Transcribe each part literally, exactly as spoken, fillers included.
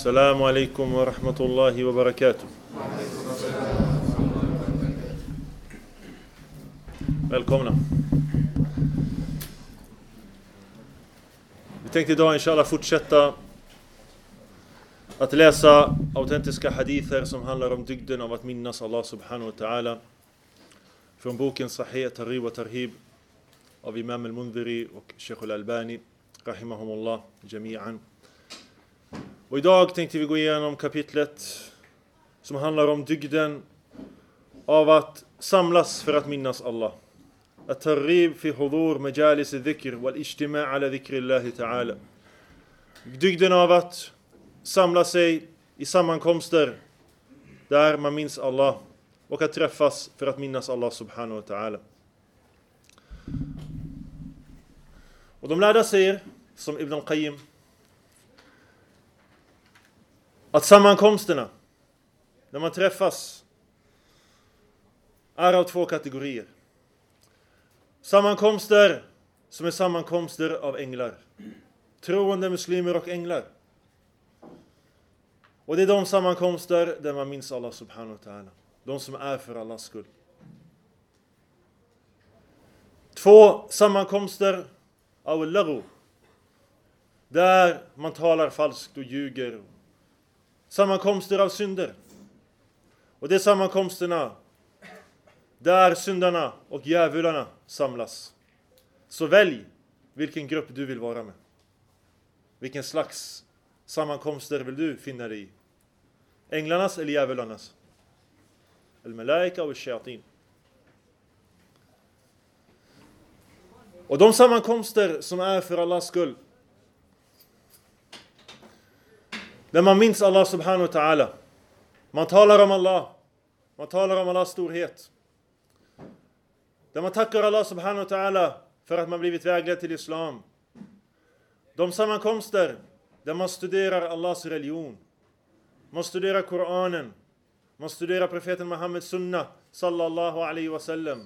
Assalamu alaikum wa rahmatullahi wa barakatuh. Välkomna. Vi tänkte idag inshallah fortsätta att läsa autentiska hadither som handlar om dygden av att minnas Allah subhanahu wa ta'ala. Från boken Sahih Targhib wa Tarhib av Imam al-Mundhiri och Sheikh al-Albani rahimahumullah jami'an. Och idag tänkte vi gå igenom kapitlet som handlar om dygden av att samlas för att minnas Allah. At-targhib fi hudur majalis adh-dhikr wal-ijtima' ala dhikrillah ta'ala. Dygden av att samla sig i sammankomster där man minns Allah och att träffas för att minnas Allah subhanahu wa ta'ala. Och de lärda säger, som Ibn al-Qayyim, att sammankomsterna, när man träffas, är av två kategorier. Sammankomster som är sammankomster av änglar. Troende muslimer och änglar. Och det är de sammankomster där man minns Allah subhanahu wa ta'ala. De som är för Allahs skull. Två sammankomster av laghu, där man talar falskt och ljuger. Sammankomster av synder. Och det är sammankomsterna där syndarna och djävularna samlas. Så välj vilken grupp du vill vara med. Vilken slags sammankomster vill du finna dig i? Änglarnas eller djävularnas? Al-malaika och shayatin. Och de sammankomster som är för Allahs skull, där man minns Allah subhanahu wa ta'ala. Man talar om Allah. Man talar om Allahs storhet. Där man tackar Allah subhanahu wa ta'ala för att man blivit vägledd till islam. De sammankomster där man studerar Allahs religion. Man studerar Koranen. Man studerar profeten Muhammeds sunna sallallahu alaihi wasallam.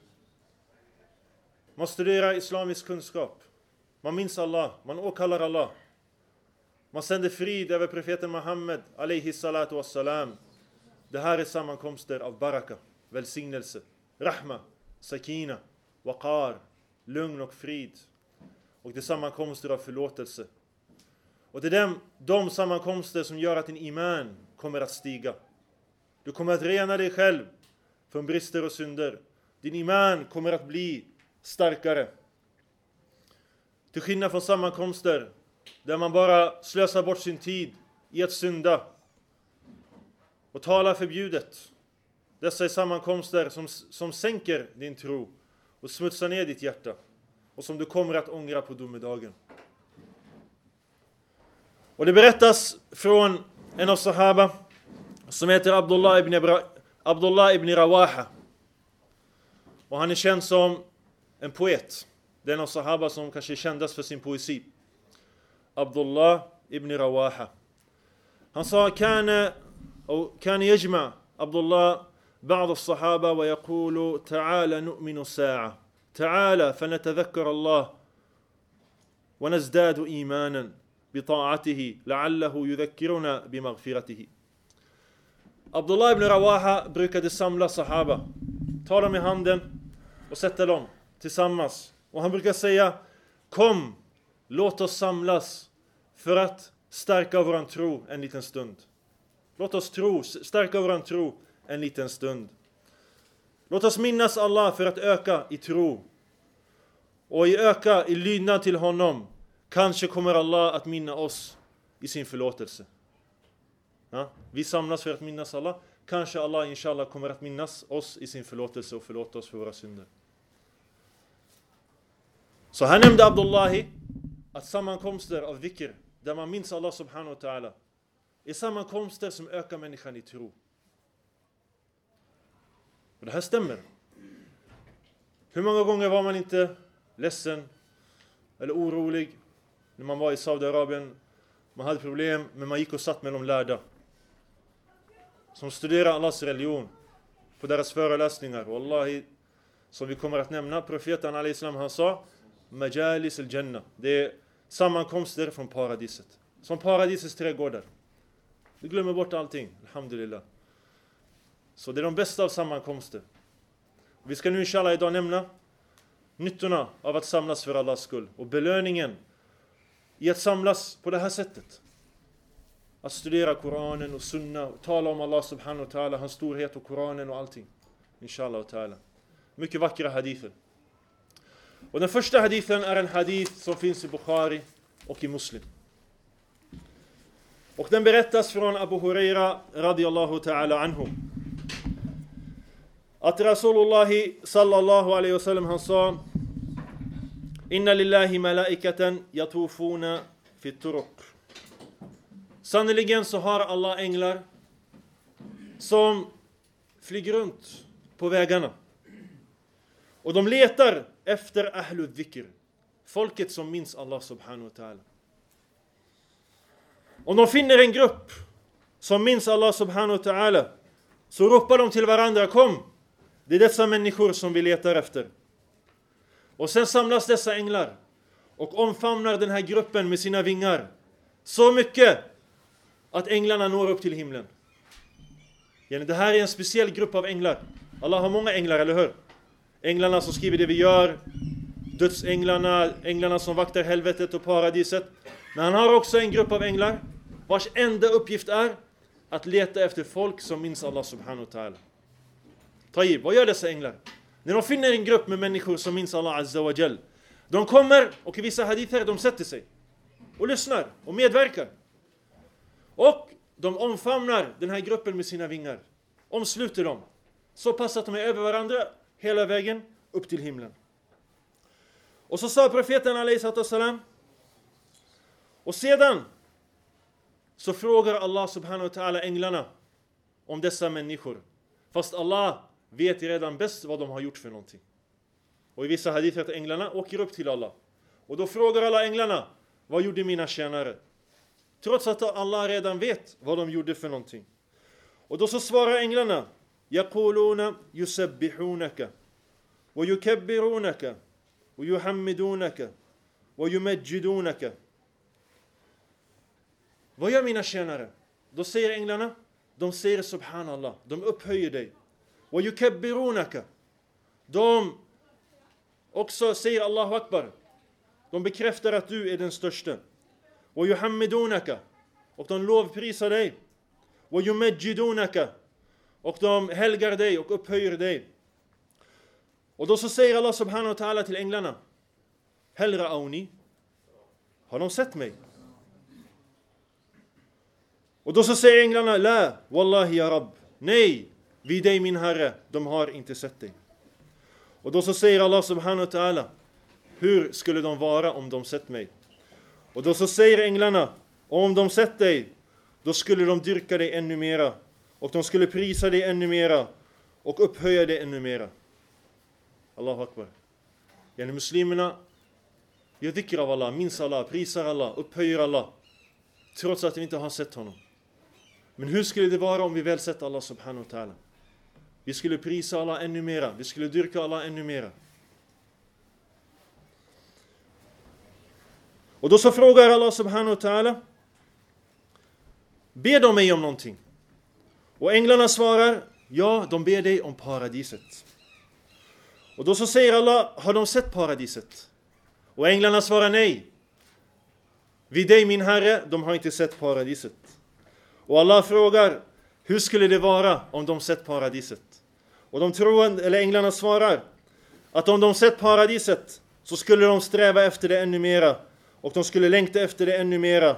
Man studerar islamisk kunskap. Man minns Allah. Man åkallar Allah. Man sänder frid över profeten Muhammed alaihi salatu wassalam. Det här är sammankomster av baraka, välsignelse, rahma, sakina, waqar, lugn och frid. Och det är sammankomster av förlåtelse. Och det är de, de sammankomster som gör att din iman kommer att stiga. Du kommer att rena dig själv från brister och synder. Din iman kommer att bli starkare. Till skillnad från sammankomster där man bara slösar bort sin tid i att synda och tala förbjudet. Dessa är sammankomster som, som sänker din tro och smutsar ner ditt hjärta. Och som du kommer att ångra på domedagen. Och det berättas från en av sahaba som heter Abdullah ibn, Ibra, Abdullah ibn Rawaha. Och han är känd som en poet. Det är en av sahaba som kanske kändes för sin poesi. Abdullah ibn Rawaha. Han sa كان أو كان يجمع عبد الله بعض الصحابة ويقول تعالى نؤمن ساعة تعالى فنتذكر الله ونزداد إيمانا بطاعته لعله يذكرنا بمغفرته. Abdullah ibn Rawaha brukade samla sahaba, ta dem i handen och sätta dem tillsammans. Och han brukar säga: kom, låt oss samlas för att stärka våran tro en liten stund. Låt oss tro, stärka våran tro en liten stund. Låt oss minnas Allah för att öka i tro. Och i öka i lydnad till honom. Kanske kommer Allah att minna oss i sin förlåtelse. Ja? Vi samlas för att minnas Allah. Kanske Allah inshallah kommer att minnas oss i sin förlåtelse och förlåta oss för våra synder. Så här nämnde Abdullahi att sammankomster av dhikr, där man minns Allah subhanahu wa ta'ala, är sammankomster som ökar människan i tro. Och det här stämmer. Hur många gånger var man inte ledsen eller orolig när man var i Saudiarabien? Man hade problem, men man gick och satt med de lärda som studerar Allahs religion på deras föreläsningar. Wallahi, som vi kommer att nämna, profeten alayhi salam, han sa majalis al-jannah. Det är sammankomster från paradiset. Som paradisets trädgårdar. Du glömmer bort allting, alhamdulillah. Så det är de bästa av sammankomster. Vi ska nu inshallah idag nämna nyttorna av att samlas för Allahs skull. Och belöningen i att samlas på det här sättet. Att studera Koranen och Sunna. Och tala om Allah subhanahu wa ta'ala, hans storhet och Koranen och allting. Inshallah wa ta'ala. Mycket vackra hadither. Och den första hadithen är en hadith som finns i Bukhari och i Muslim. Och den berättas från Abu Huraira radiyallahu ta'ala anhu. Att Rasulullah sallallahu alaihi wasallam han sa: Inna lillahi malaikatan yatufuna fi turuq. Sannoliken så har Allah änglar som flyger runt på vägarna. Och de letar efter ahlud dhikr, folket som minns Allah subhanahu wa ta'ala. Om de finner en grupp som minns Allah subhanahu wa ta'ala, så ropar de till varandra: kom, det är dessa människor som vi letar efter. Och sen samlas dessa änglar och omfamnar den här gruppen med sina vingar så mycket att änglarna når upp till himlen. Det här är en speciell grupp av änglar. Allah har många änglar, eller hur? Änglarna som skriver det vi gör, dödsänglarna, änglarna som vaktar helvetet och paradiset. Men han har också en grupp av änglar vars enda uppgift är att leta efter folk som minns Allah subhanahu wa ta'ala. Tayyib, vad gör dessa änglar? När de finner en grupp med människor som minns Allah azza wa jall, de kommer, och i vissa hadither de sätter sig och lyssnar och medverkar. Och de omfamnar den här gruppen med sina vingar. Omsluter dem. Så pass att de är över varandra hela vägen upp till himlen. Och så sa profeten alaihi salatu wassalam, och sedan så frågar Allah subhanahu wa ta'ala änglarna om dessa människor. Fast Allah vet redan bäst vad de har gjort för någonting. Och i vissa hadither att änglarna åker upp till Allah. Och då frågar alla änglarna: vad gjorde mina tjänare? Trots att Allah redan vet vad de gjorde för någonting. Och då så svarar änglarna: Yaquluna yusabbihunaka wa yukabbirunaka wa yuhammidunaka wa yumajjidunaka. Vad gör mina tjänare? Då säger änglarna, de säger subhanallah, de upphöjer dig. Wa yukabbirunaka. De också säger Allahu akbar. De bekräftar att du är den största. Wa yuhammidunaka. Och de lovprisar dig. Wa yumajjidunaka. Och de helgar dig och upphöjer dig. Och då så säger Allah subhanahu wa ta'ala till änglarna: Hal ra'awni? Har de sett mig? Och då så säger änglarna: La, wallahi ya Rabb. Nej, vid dig min Herre, de har inte sett dig. Och då så säger Allah subhanahu wa ta'ala: Hur skulle de vara om de sett mig? Och då så säger änglarna: Om de sett dig, då skulle de dyrka dig ännu mera. Och de skulle prisa dig ännu mera. Och upphöja dig ännu mera. Allahu akbar. Yani muslimerna gör dhikr av Allah, minns Allah, prisar Allah, upphöjer Allah. Trots att vi inte har sett honom. Men hur skulle det vara om vi väl sett Allah subhanahu wa ta'ala? Vi skulle prisa Allah ännu mera. Vi skulle dyrka Allah ännu mera. Och då så frågar Allah subhanahu wa ta'ala: Ber de mig om någonting? Och änglarna svarar: Ja, de ber dig om paradiset. Och då så säger Allah: Har de sett paradiset? Och änglarna svarar: Nej. Vid dig min Herre, de har inte sett paradiset. Och Allah frågar: Hur skulle det vara om de sett paradiset? Och de troende, eller änglarna svarar att om de sett paradiset så skulle de sträva efter det ännu mera. Och de skulle längta efter det ännu mera.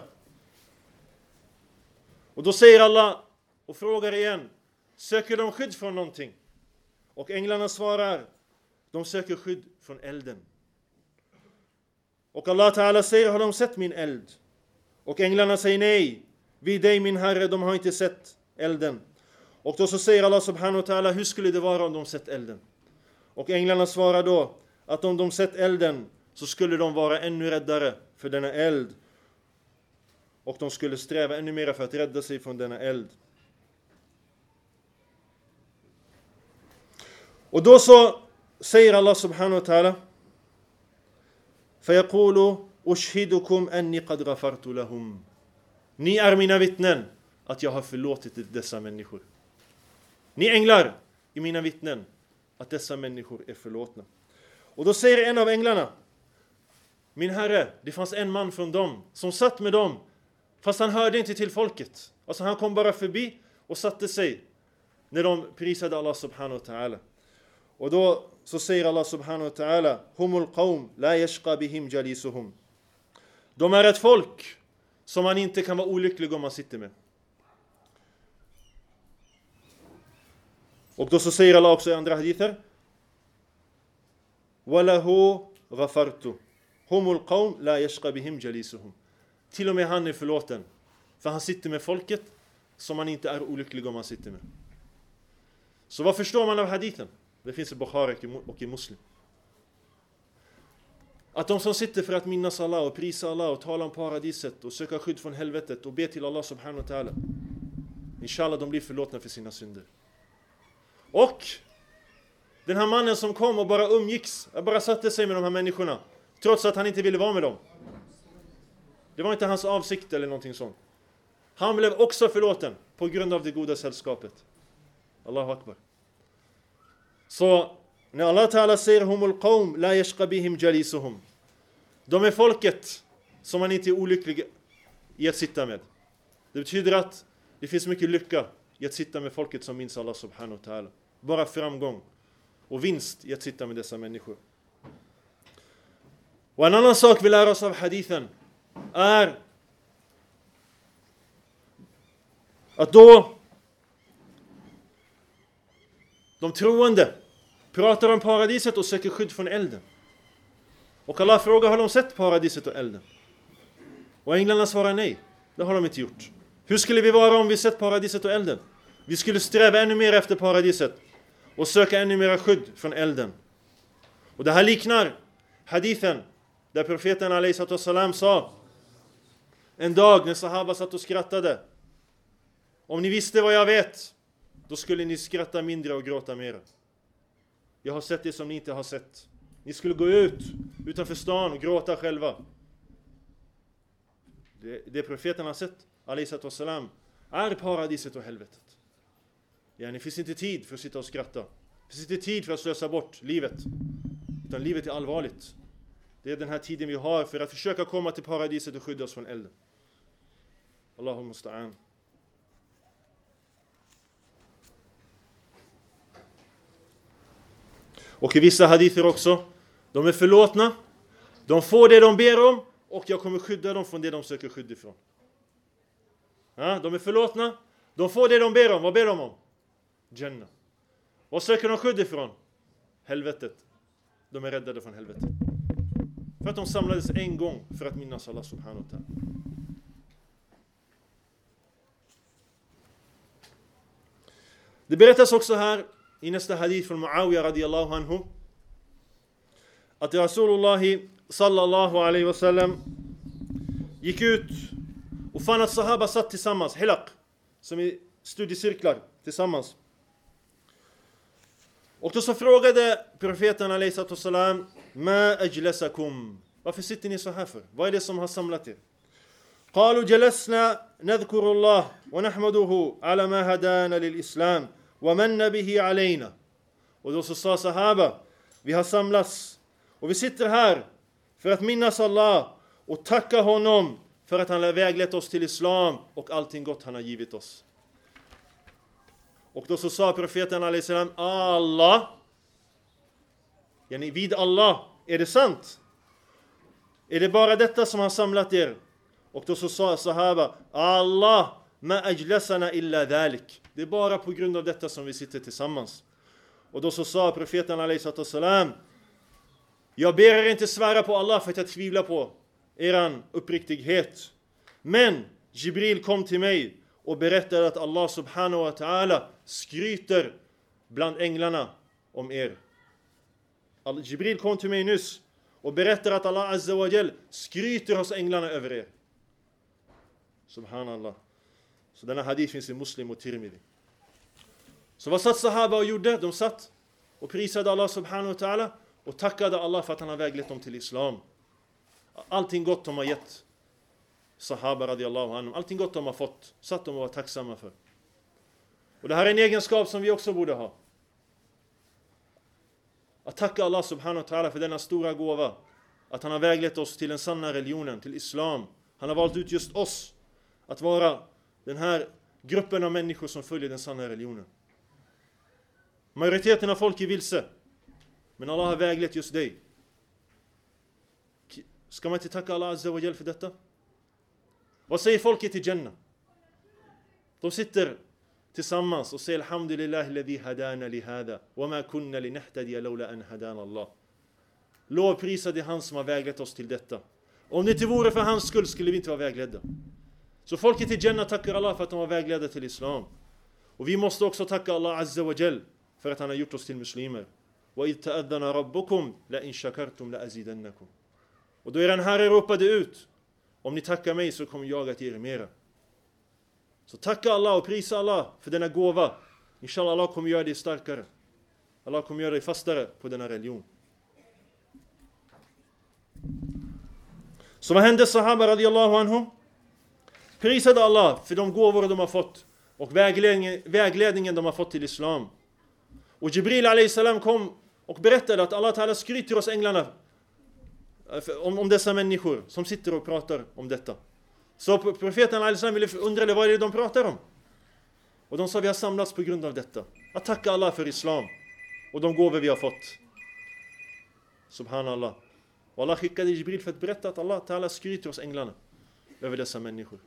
Och då säger Allah och frågar igen: Söker de skydd från någonting? Och änglarna svarar: De söker skydd från elden. Och Allah Ta'ala säger: Har de sett min eld? Och änglarna säger: Nej, vid dig min Herre, de har inte sett elden. Och då så säger Allah subhanahu wa ta'ala: Hur skulle det vara om de sett elden? Och änglarna svarar då att om de sett elden så skulle de vara ännu räddare för denna eld. Och de skulle sträva ännu mer för att rädda sig från denna eld. Och då så säger Allah subhanahu wa ta'ala: فَيَقُولُ أُشْهِدُكُمْ أَنِّي قَدْ غَفَرْتُ لَهُمْ. Ni är mina vittnen att jag har förlåtit dessa människor. Ni änglar i mina vittnen att dessa människor är förlåtna. Och då säger en av änglarna: min herre, det fanns en man från dem som satt med dem, fast han hörde inte till folket. Alltså han kom bara förbi och satte sig när de prisade Allah subhanahu wa ta'ala. Och då så säger Allah subhanahu wa ta'ala: humul qawm la yashqa bihim jalisuhum. De är ett folk som man inte kan vara olycklig om man sitter med. Och då så säger Allah också i andra hadither: walahu ghafartu humul qawm la yashqa bihim jalisuhum. Till och med han är förlåten, för han sitter med folket som man inte är olycklig om man sitter med. Så vad förstår man av hadithen? Det finns i Bukhari och i Muslim. Att de som sitter för att minnas Allah och prisa Allah och tala om paradiset och söka skydd från helvetet och be till Allah subhanahu wa ta'ala, inshallah de blir förlåtna för sina synder. Och den här mannen som kom och bara umgicks, bara satte sig med de här människorna, trots att han inte ville vara med dem. Det var inte hans avsikt eller någonting sånt. Han blev också förlåten på grund av det goda sällskapet. Allahu akbar. Så när Allah Ta'ala säger humul qawm la yashqa bihim jalisuhum, de är folket som man inte är olycklig i att sitta med. Det betyder att det finns mycket lycka i att sitta med folket som minns Allah subhanahu wa ta'ala. Bara framgång och vinst i att sitta med dessa människor. Och en annan sak vi lär oss av hadithen är att då de troende pratar om paradiset och söker skydd från elden. Och Allah frågar: har de sett paradiset och elden? Och änglarna svarar nej, det har de inte gjort. Hur skulle vi vara om vi sett paradiset och elden? Vi skulle sträva ännu mer efter paradiset och söka ännu mer skydd från elden. Och det här liknar hadithen där profeten alaihi salam sa en dag när sahaba satt och skrattade: om ni visste vad jag vet, då skulle ni skratta mindre och gråta mer. Jag har sett det som ni inte har sett. Ni skulle gå ut utanför stan och gråta själva. Det, det profeten har sett, alaihi salam, är paradiset och helvetet. Ja, det finns inte tid för att sitta och skratta. Det finns inte tid för att slösa bort livet. Utan livet är allvarligt. Det är den här tiden vi har för att försöka komma till paradiset och skydda oss från elden. Allahu musta'an. Och i vissa hadither också, de är förlåtna, de får det de ber om, och jag kommer skydda dem från det de söker skydd ifrån. Ja, de är förlåtna, de får det de ber om. Vad ber de om? Jannah. Vad söker de skydd ifrån? Helvetet. De är räddade från helvetet. För att de samlades en gång för att minnas Allah subhanahu wa ta'ala. Det berättas också här i nästa hadith från Muawiyah radiyallahu anhu att Rasulullah sallallahu alaihi wasallam gick ut och fann att sahaba satt tillsammans, hilaq, som i studiecirklar tillsammans. Och då så frågade profeten alaihi salam: ma ajlasakum, varför sitter ni så här för? Vad är det som har samlat er? قالوا جلسنا نذكر الله ونحمده على ما هدانا للإسلام ومن به علينا. Och då så sa sahaba: vi har samlats och vi sitter här för att minnas Allah och tacka honom för att han har väglett oss till islam och allting gott han har givit oss. Och då så sa profeten alaihi salam: Allah, yani vid Allah, är det sant? Är det bara detta som har samlat er? Och då så sa sahaba: Allah, ma ajlasana illa dhalik. Det är bara på grund av detta som vi sitter tillsammans. Och då så sa profeten alaihi salam: jag ber er inte svära på Allah för att jag tvivlar på eran uppriktighet. Men Jibril kom till mig och berättade att Allah subhanahu wa ta'ala skryter bland änglarna om er. Jibril kom till mig nyss och berättar att Allah azza wa jal skryter hos änglarna över er. Subhanallah. Så denna hadith finns i Muslim och Tirmidhi. Så vad satt sahaba och gjorde? De satt och prisade Allah subhanahu wa ta'ala och tackade Allah för att han har väglett dem till islam. Allting gott de har gett. sahaba radiyallahu anhum. Allting gott de har fått, satt de och var tacksamma för. Och det här är en egenskap som vi också borde ha. Att tacka Allah subhanahu wa ta'ala för denna stora gåva. Att han har väglett oss till den sanna religionen, till islam. Han har valt ut just oss att vara den här gruppen av människor som följer den sanna religionen. Majoriteten av folk är vilse. Men Allah har väglett just dig. Ska man inte tacka Allah azza wa jal för detta? Vad säger folket i Jannah? De sitter tillsammans och säger alhamdulillahi alladhi hadana li hada wa ma kunna linahtadiya lawla an hadana Allah. Lovprisa det han som har väglett oss till detta. Om det inte vore för hans skull skulle vi inte vara vägledda. Så folket i Jannah tackar Allah för att de var vägledda till islam. Och vi måste också tacka Allah azza wa jal för att han har gjort oss till muslimer. Wa id ta'adhana rabbukum la in shakartum la azidannakum. Och då är den Herre ropade ut: om ni tackar mig så kommer jag att ge er mera. Så tacka Allah och prisa Allah för denna gåva. Inshallah Allah kommer göra dig starkare. Allah kommer göra dig fastare på denna religion. Så vad hände sahaba radiyallahu anhum? Prisade Allah för de gåvor de har fått och vägledningen, vägledningen de har fått till islam. Och Jibril alayhi salam kom och berättade att Allah ta'ala skryter oss änglarna om, om dessa människor som sitter och pratar om detta. Så profeten alayhi salam ville undra vad är det de pratar om. Och de sa vi har samlats på grund av detta. Att tacka Allah för islam och de gåvor vi har fått. Subhanallah. Och Allah skickade Jibril för att berätta att Allah ta'ala skryter oss änglarna över dessa människor.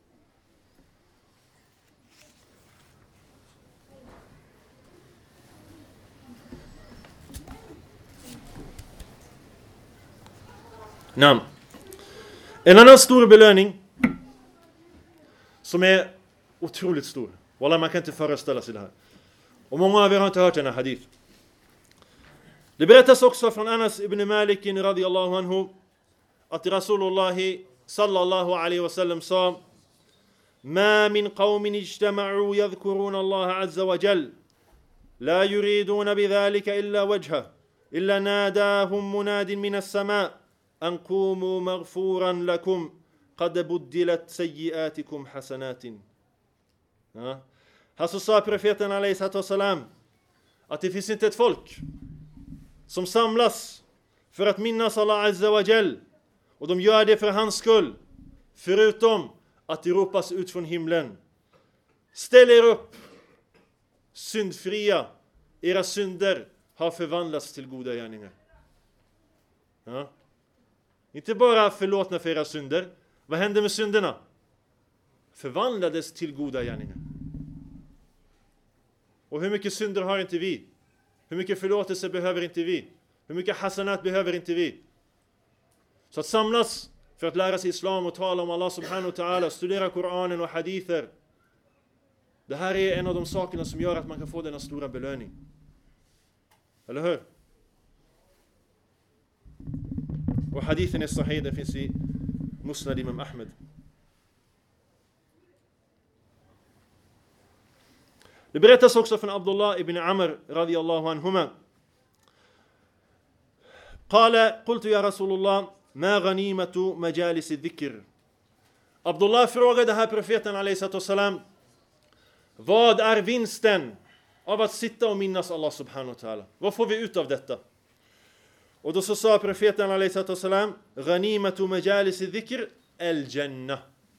Namn. En annan stor belöning som är otroligt stor. Wallah, man kan inte föreställa sig det här. Och många av er har inte hört den här hadith. Det berättas också från Anas ibn Malik radiyallahu anhu att Rasulullah sallallahu alaihi wasallam sa: "Ma min qawmin ijtama'u yadhkuruna Allah azza wa jal la yuriduna bidhalika illa wajha illa nadahum munadin min as-sama' an qumu maghfuran lakum qad buddilat sayyi'atikum hasanatin." Ja. Här så sa profeten alayhi salatu wasalam att det finns inte ett folk som samlas för att minnas Allah azza wa jal och de gör det för hans skull förutom att det ropas ut från himlen: ställ er upp, syndfria, era synder har förvandlats till goda gärningar. Ja. Inte bara förlåtna för era synder. Vad hände med synderna? Förvandlades till goda gärningar. Och hur mycket synder har inte vi? Hur mycket förlåtelse behöver inte vi? Hur mycket hasanat behöver inte vi? Så att samlas för att lära sig islam och tala om Allah subhanahu wa ta'ala, studera Koranen och hadither. Det här är en av de sakerna som gör att man kan få denna stora belöning. Eller hur? Och hadithen är sahih, den finns i Musnad Imam Ahmed. Det berättas också från Abdullah ibn Amr radiyallahu anhuma. قال قلت يا رسول الله ما غنيمة مجالس الذكر. Abdullah frågade här profeten alayhi salatu wasalam: vad är vinsten av att sitta och minnas Allah subhanahu wa ta'ala? Vad får vi ut av detta? Och då så sa profeten alayhi salatu wasalam: ghanimatu majalis dhikr al-jannah.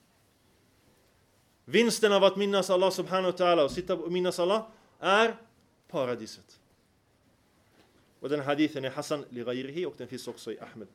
Vinsten av att minnas Allah subhanahu wa ta'ala och sitta och minnas Allah är paradiset. Och den hadithen är Hassan li ghayrihi och den finns också i Ahmed.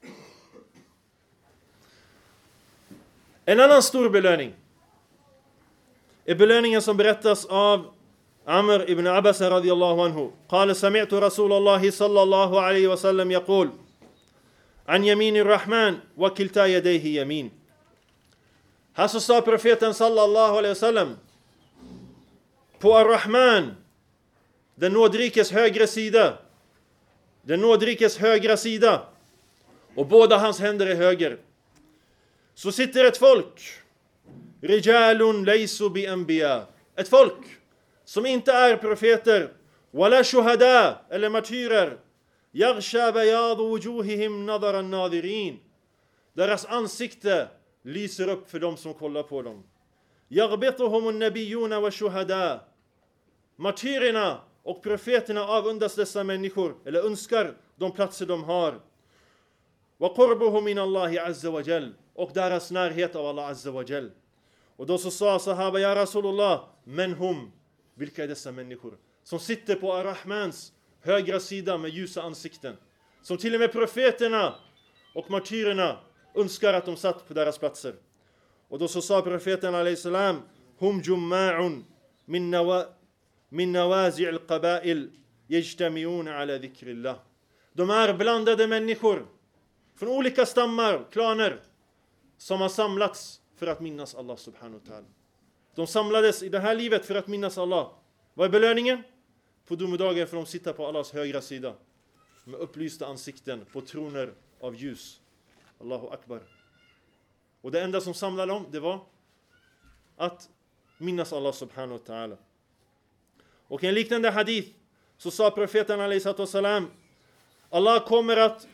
En annan stor belöning är belöningen som berättas av Amr ibn Abbas radiyallahu anhu. قال سمعت رسول الله صلى الله عليه وسلم يقول عن يمين الرحمن وكلتا يديه يمين. Här så sa profeten sallallahu alaihi wasallam på Ar-Rahman, den nådrikes högra sida, den nådrikes högra sida, och båda hans händer är höger, så sitter ett folk, rijalun laysu bi anbiya, ett folk som inte är profeter, wala shuhada eller martyrer, yaghsha bayadu wujuhihim nadara an-nadirin, deras ansikte lyser upp för dem som kollar på dem. يَغْبِطُهُمُ النَّبِيُّونَ وَالشُّهَدَاء. Martyrerna och profeterna avundas dessa människor, eller önskar de platser de har. وَقُرْبُهُ مِنَ اللَّهِ عَزَّ وَجَلْ. Och deras närhet av Allah Azza wa Jal. Och då så sa sahaba, ja Rasulullah, men hum, vilka är dessa människor? Som sitter på Ar-Rahmans högra sida med ljusa ansikten. Som till och med profeterna och martyrerna önskar att de satt på deras platser. Och då så sa profeten alayhi salam, hum jumma'un min nawa min nawazi' al-qaba'il yajtami'un ala dhikrillah. De är blandade människor från olika stammar, klaner, som har samlats för att minnas Allah subhanahu wa ta'ala. De samlades i det här livet för att minnas Allah. Vad är belöningen? På domedagen får de sitta på Allahs högra sida med upplysta ansikten på troner av ljus. Allahu akbar. Och det enda som samlade dem, det var att minnas Allah subhanahu wa ta'ala. Och i en liknande hadith så sa profeten alayhi salam, Allah kommer att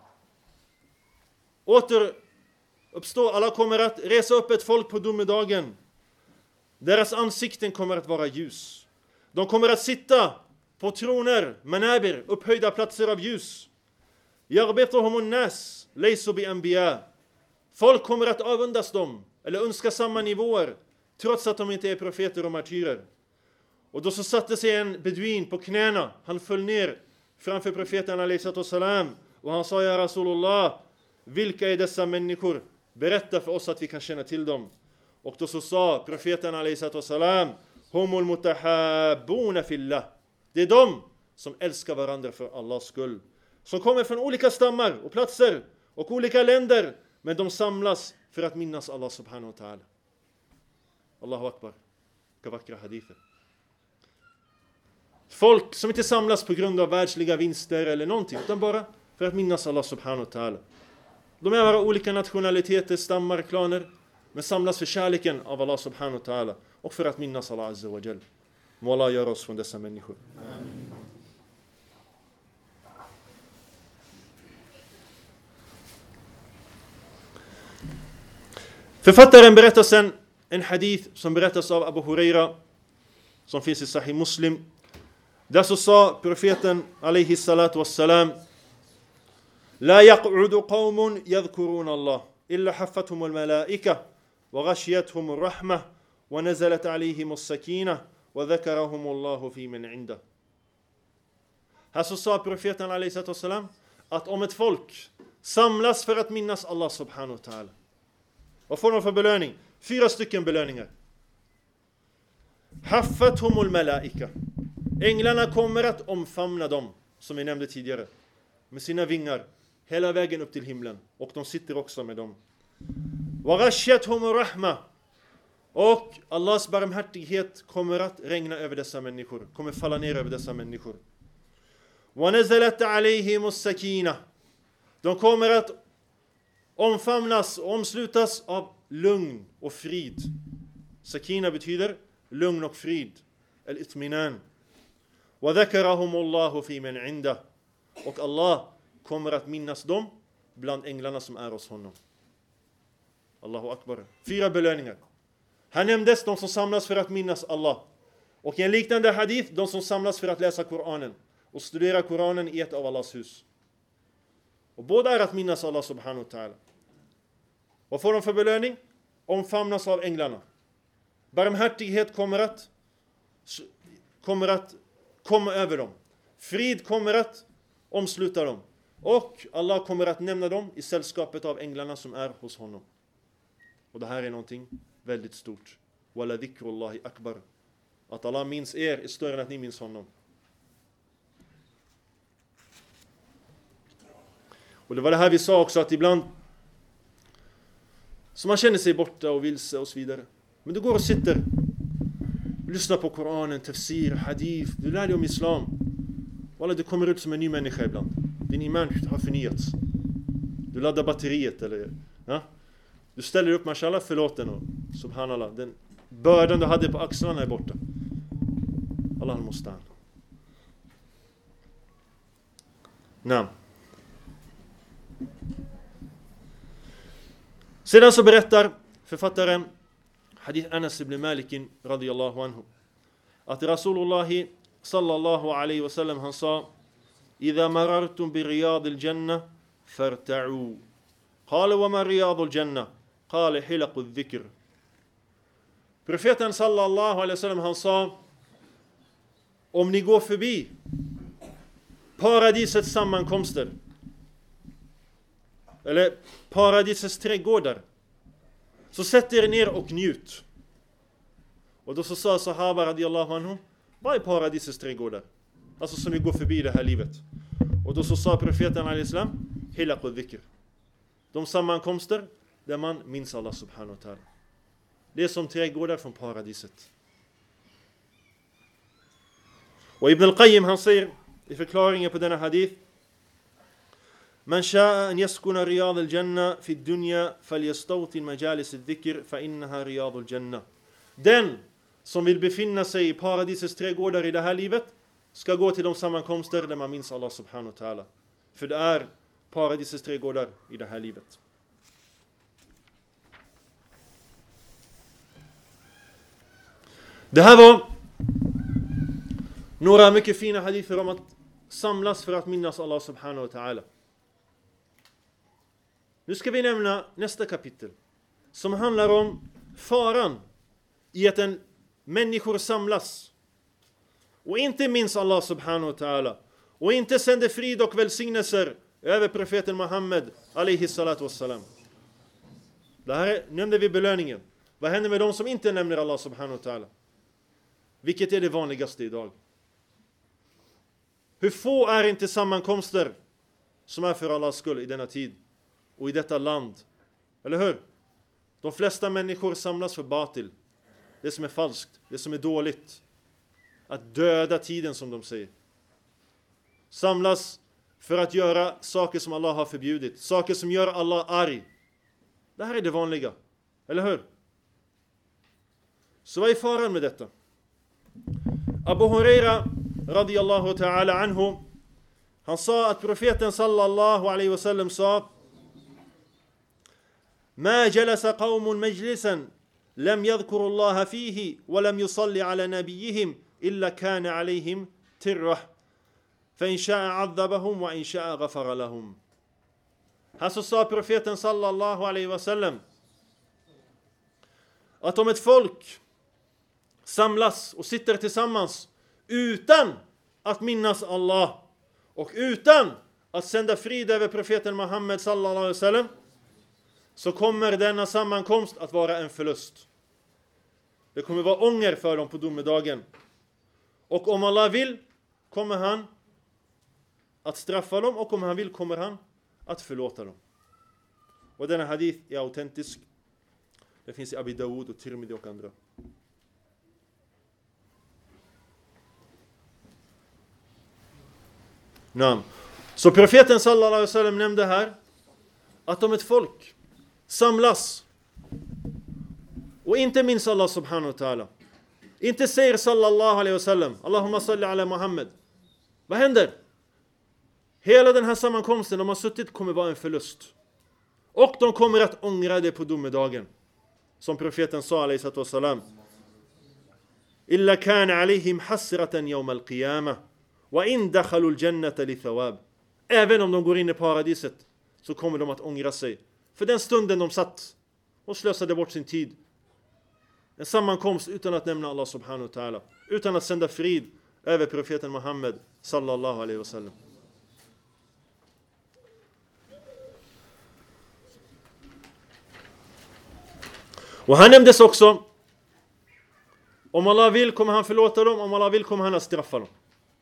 återuppstå, Allah kommer att resa upp ett folk på domedagen. Deras ansikten kommer att vara ljus. De kommer att sitta på troner, manabir, upphöjda platser av ljus. Yarbituhumun nas laysu bi anbiya. Folk kommer att avundas dem eller önska samma nivåer trots att de inte är profeter och martyrer. Och då så satte sig en beduin på knäna. Han föll ner framför profeten alayhi salam och han sa, ja Rasulullah, vilka är dessa människor? Berätta för oss att vi kan känna till dem. Och då så sa profeten alayhi salam, humul mutahabbuna fillah. Det är de som älskar varandra för Allahs skull. Som kommer från olika stammar och platser och olika länder. Men de samlas för att minnas Allah subhanahu wa ta'ala. Allahu akbar. Vilka vackra hadither. Folk som inte samlas på grund av världsliga vinster eller någonting, utan bara för att minnas Allah subhanahu wa ta'ala. De är bara olika nationaliteter, stammar, klaner, men samlas för kärleken av Allah subhanahu wa ta'ala och för att minnas Allah azza wa jal. Må Allah göra oss från dessa människor. Amen. Författaren berättar sen en hadith som berättas av Abu Huraira som finns i Sahih Muslim. Där så sa profeten alayhi salatu wassalam, la yaq'udu qawmun yadhkuruna Allah illa haffathum al-malaika wa ghashiyatuhum ar-rahmah wa nazalat alayhim as-sakinah wa dhakarahum Allah fi man 'inda. Här så sa profeten alayhi salatu wassalam att om ett folk samlas för att minnas Allah subhanahu wa ta'ala, vad får de för belöning? Fyra stycken belöningar. Haffathumul malaika. Änglarna kommer att omfamna dem, som vi nämnde tidigare, med sina vingar hela vägen upp till himlen. Och de sitter också med dem. Wa ghashiyatuhumur rahma. Och Allahs barmhärtighet kommer att regna över dessa människor. Kommer falla ner över dessa människor. Wa nazalat alayhimus sakinah. De kommer att omfamnas och omslutas av lugn och frid. Sakina betyder lugn och frid. Al-itminan. Wa dhakarahum Allahu fi man 'inda. Och Allah kommer att minnas dem bland änglarna som är hos honom. Allahu akbar. Fyra belöningar. Här nämndes de som samlas för att minnas Allah. Och i en liknande hadith, de som samlas för att läsa Koranen och studera Koranen i ett av Allahs hus. Och båda är att minnas Allah subhanahu wa ta'ala. Vad får de för belöning? Omfamnas av änglarna. Barmhärtighet kommer att kommer att komma över dem. Frid kommer att omsluta dem. Och Allah kommer att nämna dem i sällskapet av änglarna som är hos honom. Och det här är någonting väldigt stort. Wala dhikrullahi akbar. Att Allah minns er är större än att ni minns honom. Och det var det här vi sa också, att ibland så man känner sig borta och vilse och så vidare. Men du går och sitter, lyssnar på Koranen, tafsir, hadith, du lär dig om islam. Walla, du kommer ut som en ny människa ibland. Din iman har förnyats. Du laddar batteriet eller ja? Du ställer upp, mashallah, förlåten och subhanallah, den bördan du hade på axlarna är borta. Allah al-Mustan. Naam. Sedan så berättar författaren Hadith Anas ibn Malik radiyallahu anhu att Rasulullah sallallahu alaihi wasallam han sa: "Idha marartum bi riyad al-jannah farta'u." Qala wa ma riyad al-jannah? Qala hilaq adh-dhikr. Profeten sallallahu alaihi wasallam han sa: om ni går förbi paradisets sammankomster eller paradisets trädgårdar, så sätt er ner och njut. Och då så sa sahaba radiyallahu anhu: vad är paradisets trädgårdar? Alltså som vi går förbi det här livet. Och då så sa profeten al-islam: hilaq adh-dhikr. De sammankomster där man minns Allah subhanahu wa ta'ala. Det är som trädgårdar från paradiset. Och Ibn al-Qayyim han säger i förklaringen på denna hadith: man sha'a an yaskuna riyad al-jannah fi ad-dunya falyastawtin majalis adh-dhikr fa innaha riyad al-jannah. Den som vill befinna sig i paradisets trädgårdar i det här livet ska gå till de sammankomster där man minns Allah subhanahu wa ta'ala. För det är paradisets trädgårdar i det här livet. Det här var några mycket fina hadither om att samlas för att minnas Allah subhanahu wa ta'ala. Nu ska vi nämna nästa kapitel som handlar om faran i att en människor samlas och inte minns Allah subhanahu wa ta'ala och inte sänder frid och välsignelser över profeten Muhammed alaihi salatu wassalam. Det här nämnde vi belöningen. Vad händer med de som inte nämner Allah subhanahu wa ta'ala? Vilket är det vanligaste idag? Hur få är inte sammankomster som är för Allahs skull i denna tid och i detta land? Eller hur? De flesta människor samlas för batil. Det som är falskt, det som är dåligt. Att döda tiden, som de säger. Samlas för att göra saker som Allah har förbjudit. Saker som gör Allah arg. Det här är det vanliga. Eller hur? Så vad är faran med detta? Abu Huraira radiyallahu ta'ala anhu, han sa att profeten sallallahu alaihi wasallam sa: ma jalasa qawmun majlisan lam yadhkuru Allah fihi wa lam yusalli ala nabiyihim illa kana alayhim tirrah fa in sha'a 'adhabahum wa in sha'a ghafara lahum. Han så sa profeten sallallahu alaihi wasallam att om ett folk samlas och sitter tillsammans utan att minnas Allah och utan att sända frid över profeten Muhammed sallallahu alaihi wasallam, så kommer denna sammankomst att vara en förlust. Det kommer vara ånger för dem på domedagen. Och om Allah vill kommer han att straffa dem, och om han vill kommer han att förlåta dem. Och denna hadith är autentisk. Det finns i Abi Dawud och Tirmidhi och andra. Naam. Så profeten sallallahu alaihi wasallam nämnde här att om ett folk samlas och inte minns Allah subhanahu wa ta'ala, inte säger sallallahu alaihi wasallam Allahumma salli ala Muhammad, vad händer? Hela den här sammankomsten de har suttit kommer vara en förlust. Och de kommer att ångra det på domedagen. Som profeten sa alaihi salatu wassalam: illa kana alaihim hasratan yawm al-qiyamah wa in dakhalu al-jannata li thawab. Även om de går in i paradiset så kommer de att ångra sig för den stunden de satt och slösade bort sin tid. En sammankomst utan att nämna Allah subhanahu wa ta'ala, utan att sända frid över profeten Muhammed sallallahu alaihi wasallam. Och han nämndes också: om Allah vill kommer han förlåta dem, om Allah vill kommer han att straffa dem.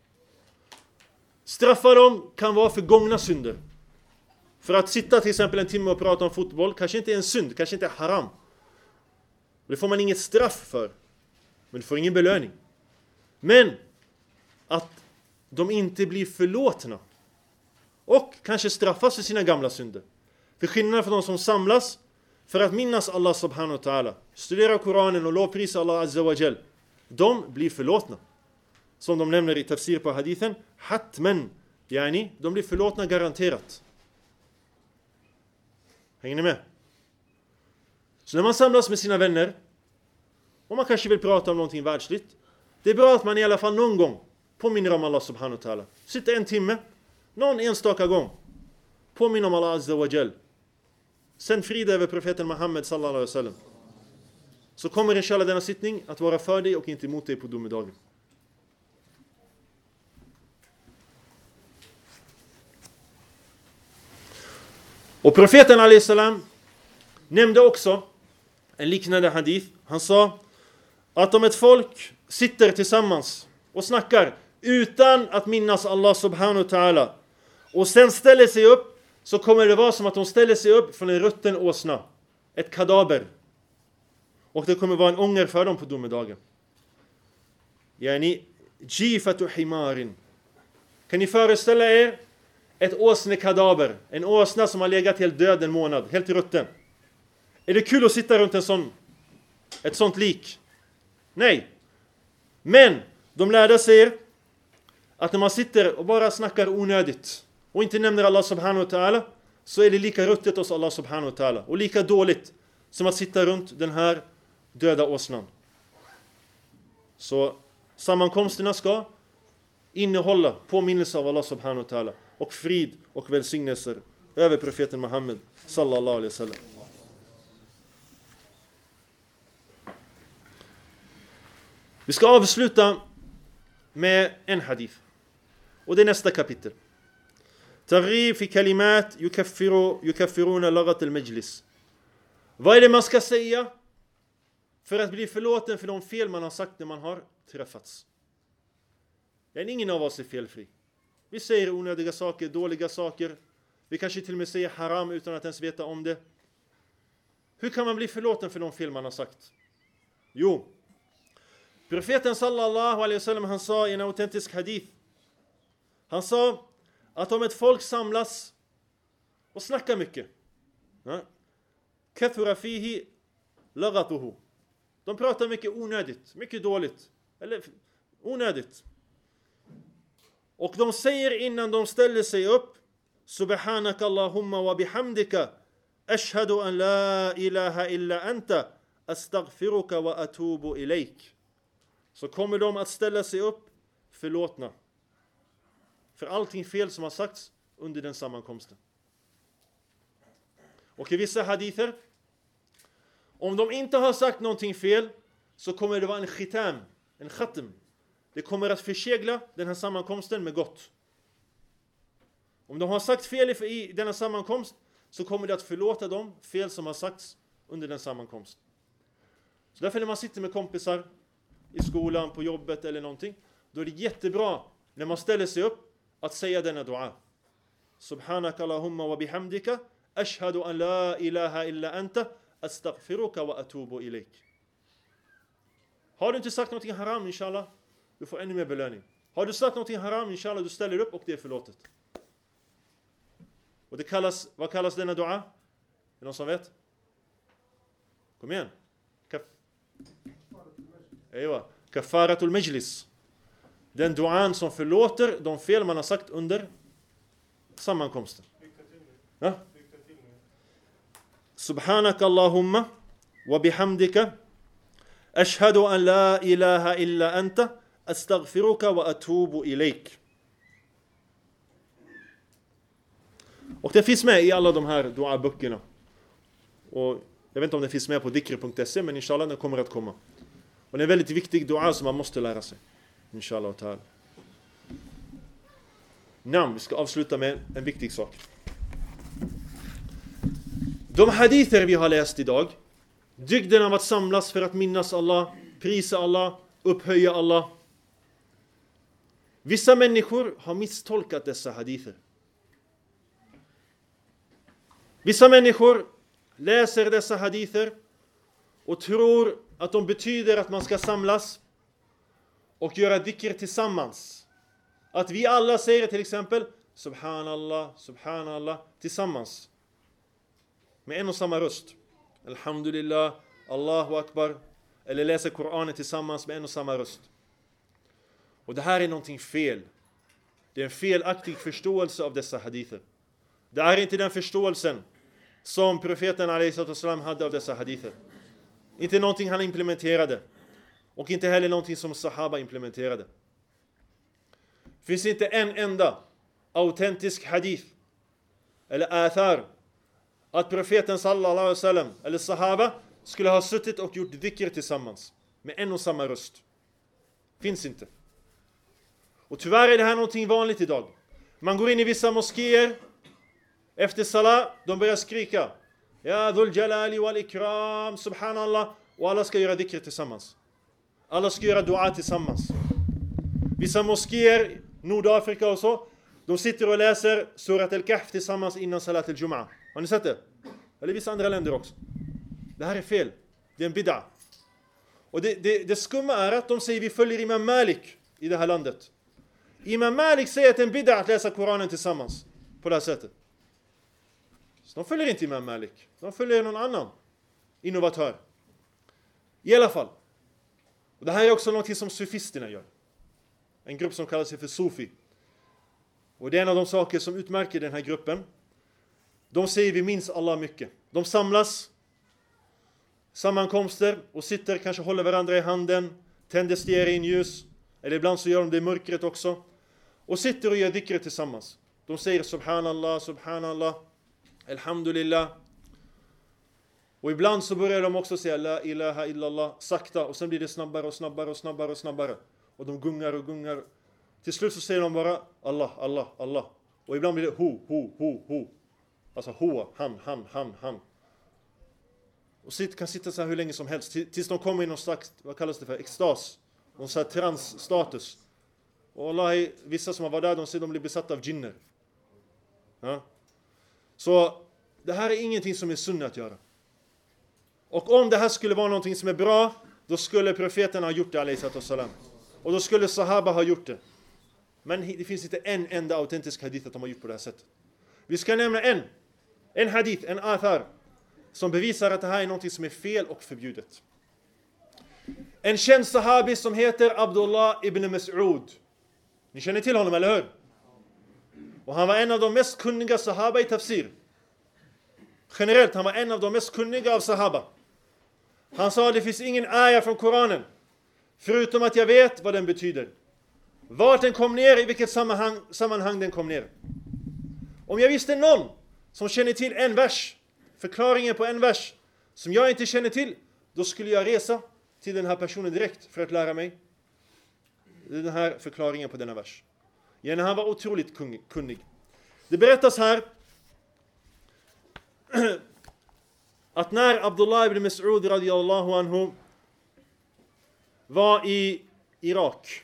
Straffa dem kan vara för gångna synder. För att sitta till exempel en timme och prata om fotboll kanske inte är en synd, kanske inte är haram. Det får man inget straff för, men du får ingen belöning. Men att de inte blir förlåtna och kanske straffas för sina gamla synder. För skillnaden för de som samlas för att minnas Allah subhanahu wa ta'ala, studera Koranen och lovprisa Allah azza wa jal, de blir förlåtna. Som de nämner i tafsir på hadithen, hatmen, yani, de blir förlåtna garanterat. Hänger ni med? Så när man samlas med sina vänner och man kanske vill prata om någonting världsligt, det är bra att man i alla fall någon gång påminner om Allah subhanahu wa ta'ala. Sitter en timme, någon enstaka gång, påminner om Allah azza wa jal. Sen frida över profeten Muhammed sallallahu alaihi wasallam. Så kommer inshallah denna sittning att vara för dig och inte emot dig på domedagen. Och profeten alaihi salam nämnde också en liknande hadith. Han sa att om ett folk sitter tillsammans och snackar utan att minnas Allah subhanahu wa ta'ala och sen ställer sig upp, så kommer det vara som att de ställer sig upp från en rutten åsna. Ett kadaver. Och det kommer vara en ånger för dem på domedagen. Yani jifatu himarin. Kan ni föreställa er ett åsnekadaver, en åsna som har legat helt död en månad, helt rutten? Är det kul att sitta runt en sån, ett sånt lik? Nej. Men de lärde sig att när man sitter och bara snackar onödigt och inte nämner Allah subhanahu wa ta'ala, så är det lika ruttet hos Allah subhanahu wa ta'ala och lika dåligt som att sitta runt den här döda åsnan. Så sammankomsterna ska innehålla påminnelse av Allah subhanahu wa ta'ala och frid och välsignelser över profeten Muhammed sallallahu alaihi wasallam. Vi ska avsluta med en hadith. Och det är nästa kapitel. Targhib fi kalimat yukaffiru yukaffiruna lagat al-majlis. Vad är det man ska säga för att bli förlåten för de fel man har sagt när man har träffats? Men ingen av oss är felfri. Vi säger onödiga saker, dåliga saker. Vi kanske till och med säger haram utan att ens veta om det. Hur kan man bli förlåten för de fel man har sagt? Jo, profeten sallallahu alaihi wasallam, han sa i en autentisk hadith. Han sa att om ett folk samlas och snackar mycket, kathura fihi lagatuhu. De pratar mycket onödigt, mycket dåligt, eller onödigt. Och de säger innan de ställer sig upp: Subhanaka Allahumma wa bihamdika ashhadu an la ilaha illa anta astaghfiruka wa atubu ilaik. Så kommer de att ställa sig upp förlåtna för allting fel som har sagts under den sammankomsten. Och i vissa hadither, om de inte har sagt någonting fel, så kommer det vara en khitam, en khatm. Det kommer att försegla den här sammankomsten med gott. Om de har sagt fel i denna sammankomst, så kommer det att förlåta dem fel som har sagts under den sammankomst. Så därför när man sitter med kompisar i skolan, på jobbet eller någonting, då är det jättebra när man ställer sig upp att säga denna dua. Subhanaka Allahumma wa bihamdika ashhadu an la ilaha illa anta astaghfiruka wa atubu ilaik. Har du inte sagt någonting haram, inshallah, du får ännu mer belöning. Har du sagt någonting haram, inshallah, du ställer upp och det är förlåtet. Och det kallas, vad kallas denna dua? Är det någon som vet? Kom igen. Kaf. Ejwa. Kafaratul majlis. Den duan som förlåter de fel man har sagt under sammankomsten. Ja? Subhanaka Allahumma wa bihamdika ashhadu an la ilaha illa anta astaghfiruka wa atubu ilaik. Och det finns med i alla de här dua-böckerna. Och jag vet inte om det finns med på dikr punkt se, men inshallah den kommer att komma. Och det är en väldigt viktig dua som man måste lära sig. Inshallah ta'ala. Nam, vi ska avsluta med en viktig sak. De hadither vi har läst idag, dygden av att samlas för att minnas Allah, prisa Allah, upphöja Allah. Vissa människor har misstolkat dessa hadither. Vissa människor läser dessa hadither och tror att de betyder att man ska samlas och göra dhikr tillsammans. Att vi alla säger till exempel Subhanallah, Subhanallah tillsammans. Med en och samma röst. Alhamdulillah, Allahu Akbar. Eller läser Koranen tillsammans med en och samma röst. Och det här är någonting fel. Det är en felaktig förståelse av dessa hadither. Det är inte den förståelsen som profeten alaihi salatu wassalam hade av dessa hadither. Inte någonting han implementerade. Och inte heller någonting som sahaba implementerade. Det finns inte en enda autentisk hadith eller athar att profeten sallallahu alaihi wasallam eller sahaba skulle ha suttit och gjort dhikr tillsammans med en och samma röst. Finns inte. Och tyvärr är det här någonting vanligt idag. Man går in i vissa moskéer efter salat, de börjar skrika Ja dhul jalali wal ikram, subhanallah, och alla ska göra dhikr tillsammans. Alla ska göra dua tillsammans. Vissa moskéer, Nordafrika och så, de sitter och läser Surat al-Kahf tillsammans innan salat al-Jum'ah. Har ni sett det? Eller vissa andra länder också. Det här är fel. Det är en bid'a. Och det, det, det skumma är att de säger vi följer Imam Malik i det här landet. Imam Malik säger att det är en bid'a att läsa Koranen tillsammans på det här sättet. Så de följer inte Imam Malik. De följer någon annan innovatör. I alla fall. Och det här är också något som sufisterna gör. En grupp som kallar sig för Sufi. Och det är en av de saker som utmärker den här gruppen. De säger vi minns Allah mycket. De samlas, sammankomster och sitter, kanske håller varandra i handen, tänder stearinljus, eller ibland så gör de det i mörkret också. Och sitter och gör dhikr tillsammans. De säger subhanallah, subhanallah, alhamdulillah. Och ibland så börjar de också säga la ilaha illallah sakta, och sen blir det snabbare och snabbare och snabbare och snabbare. Och de gungar och gungar. Till slut så säger de bara Allah, Allah, Allah. Och ibland blir det ho, ho, ho, ho. Alltså ho, han, han, han, han. Och sitt, kan sitta så här hur länge som helst. Tills de kommer i någon slags, vad kallas det för, extas. Någon så här transstatus. Och Allah, vissa som har varit där, de säger att de blir besatta av djinner. Ja. Så det här är ingenting som är sunna att göra. Och om det här skulle vara någonting som är bra, då skulle profeten ha gjort det, alayhi sallam. Och då skulle sahaba ha gjort det. Men det finns inte en enda autentisk hadith att de har gjort på det här sättet. Vi ska nämna en. En hadith, en athar. Som bevisar att det här är någonting som är fel och förbjudet. En känd sahabi som heter Abdullah ibn Mas'ud. Ni känner till honom, eller hur? Och han var en av de mest kunniga sahaba i tafsir. Generellt, han var en av de mest kunniga av sahaba. Han sa, det finns ingen ayah från Koranen. Förutom att jag vet vad den betyder. Vart den kom ner, i vilket sammanhang, sammanhang den kom ner. Om jag visste någon som känner till en vers, förklaringen på en vers, som jag inte känner till, då skulle jag resa till den här personen direkt för att lära mig den här förklaringen på denna vers. Gärna, han var otroligt kunnig. Det berättas här att när Abdullah ibn Mas'ud radiyallahu anhu var i Irak,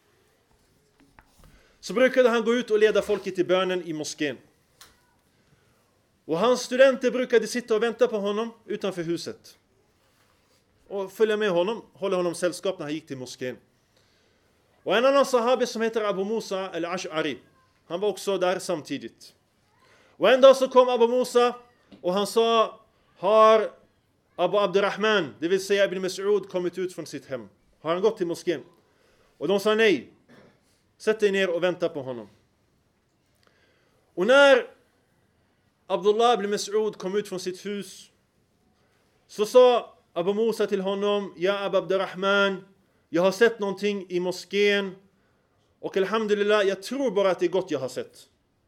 så brukade han gå ut och leda folket i bönen i moskén. Och hans studenter brukade sitta och vänta på honom utanför huset. Och följa med honom, hålla honom sällskap när han gick till moskén. Och en annan sahabi som heter Abu Musa eller Ash'ari, han var också där samtidigt. Och en dag så kom Abu Musa och han sa, har Abu Abdurrahman, det vill säga Ibn Mas'ud, kommit ut från sitt hem? Har han gått till moskén? Och de sa nej. Sätt dig ner och vänta på honom. Och när Abdullah ibn Mas'ud kom ut från sitt hus, så sa Abu Musa till honom, ja Abu Abdurrahman, jag har sett någonting i moskén, och alhamdulillah, jag tror bara att det är gott jag har sett.